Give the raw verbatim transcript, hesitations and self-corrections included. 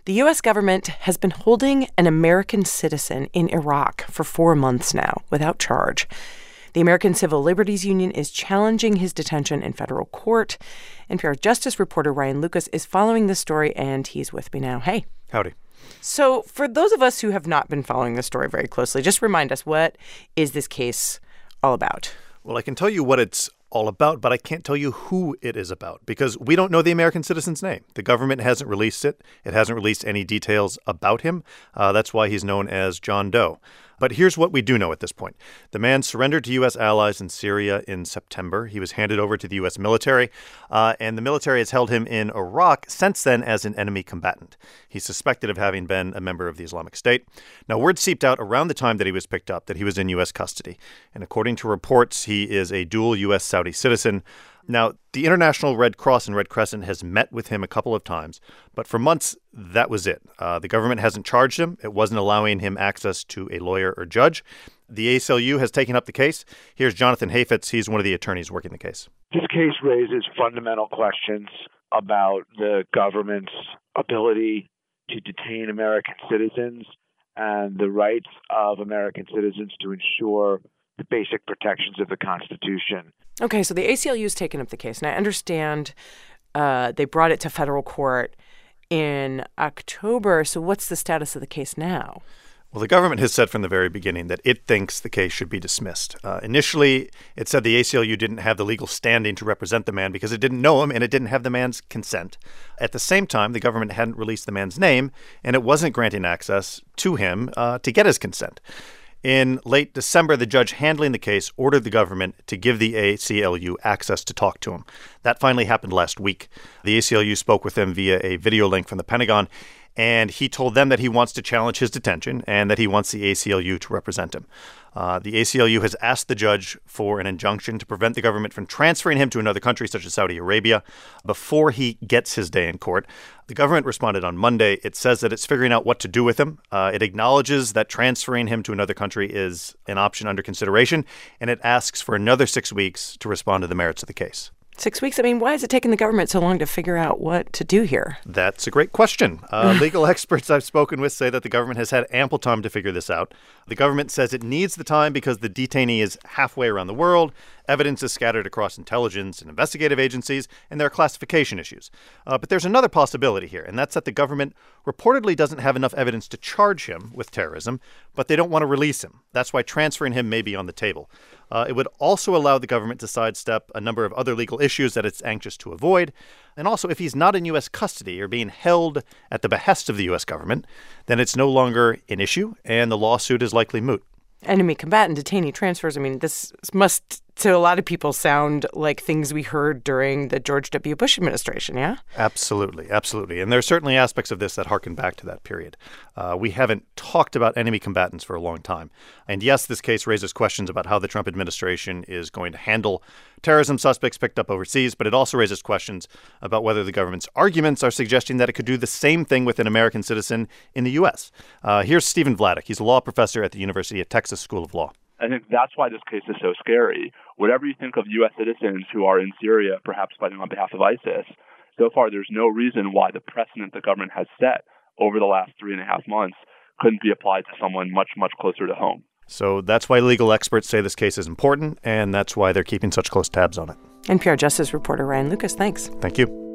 The U S government has been holding an American citizen in Iraq for four months now without charge. The American Civil Liberties Union is challenging his detention in federal court. N P R Justice reporter Ryan Lucas is following this story, and he's with me now. Hey. Howdy. So for those of us who have not been following this story very closely, just remind us, what is this case all about? Well, I can tell you what it's all about, but I can't tell you who it is about because we don't know the American citizen's name. The government hasn't released it. It hasn't released any details about him. Uh, that's why he's known as John Doe. But here's what we do know at this point. The man surrendered to U S allies in Syria in September. He was handed over to the U S military, uh, and the military has held him in Iraq since then as an enemy combatant. He's suspected of having been a member of the Islamic State. Now, word seeped out around the time that he was picked up that he was in U S custody. And according to reports, he is a dual U S Saudi citizen. Now, the International Red Cross and Red Crescent has met with him a couple of times, but for months, that was it. Uh, the government hasn't charged him. It wasn't allowing him access to a lawyer or judge. The A C L U has taken up the case. Here's Jonathan Hafetz. He's one of the attorneys working the case. This case raises fundamental questions about the government's ability to detain American citizens and the rights of American citizens to ensure the basic protections of the Constitution. Okay, so the A C L U has taken up the case, and I understand uh, they brought it to federal court in October. So what's the status of the case now? Well, the government has said from the very beginning that it thinks the case should be dismissed. Uh, initially, it said the A C L U didn't have the legal standing to represent the man because it didn't know him and it didn't have the man's consent. At the same time, the government hadn't released the man's name, and it wasn't granting access to him uh, to get his consent. In late December, the judge handling the case ordered the government to give the A C L U access to talk to him. That finally happened last week. The A C L U spoke with them via a video link from the Pentagon, and he told them that he wants to challenge his detention and that he wants the A C L U to represent him. Uh, the A C L U has asked the judge for an injunction to prevent the government from transferring him to another country, such as Saudi Arabia, before he gets his day in court. The government responded on Monday. It says that it's figuring out what to do with him. Uh, it acknowledges that transferring him to another country is an option under consideration, and it asks for another six weeks to respond to the merits of the case. Six weeks? I mean, why is it taking the government so long to figure out what to do here? That's a great question. Uh, legal experts I've spoken with say that the government has had ample time to figure this out. The government says it needs the time because the detainee is halfway around the world. Evidence is scattered across intelligence and investigative agencies, and there are classification issues. Uh, but there's another possibility here, and that's that the government reportedly doesn't have enough evidence to charge him with terrorism, but they don't want to release him. That's why transferring him may be on the table. Uh, it would also allow the government to sidestep a number of other legal issues that it's anxious to avoid. And also, if he's not in U S custody or being held at the behest of the U S government, then it's no longer an issue, and the lawsuit is likely moot. Enemy combatant detainee transfers. I mean, this must, to a lot of people, sound like things we heard during the George W. Bush administration, yeah? Absolutely, absolutely. And there are certainly aspects of this that harken back to that period. Uh, we haven't talked about enemy combatants for a long time. And yes, this case raises questions about how the Trump administration is going to handle terrorism suspects picked up overseas, but it also raises questions about whether the government's arguments are suggesting that it could do the same thing with an American citizen in the U S. Uh, here's Stephen Vladeck. He's a law professor at the University of Texas School of Law. I think that's why this case is so scary. Whatever you think of U S citizens who are in Syria, perhaps fighting on behalf of ISIS, so far there's no reason why the precedent the government has set over the last three and a half months couldn't be applied to someone much, much closer to home. So that's why legal experts say this case is important, and that's why they're keeping such close tabs on it. N P R Justice reporter Ryan Lucas, thanks. Thank you.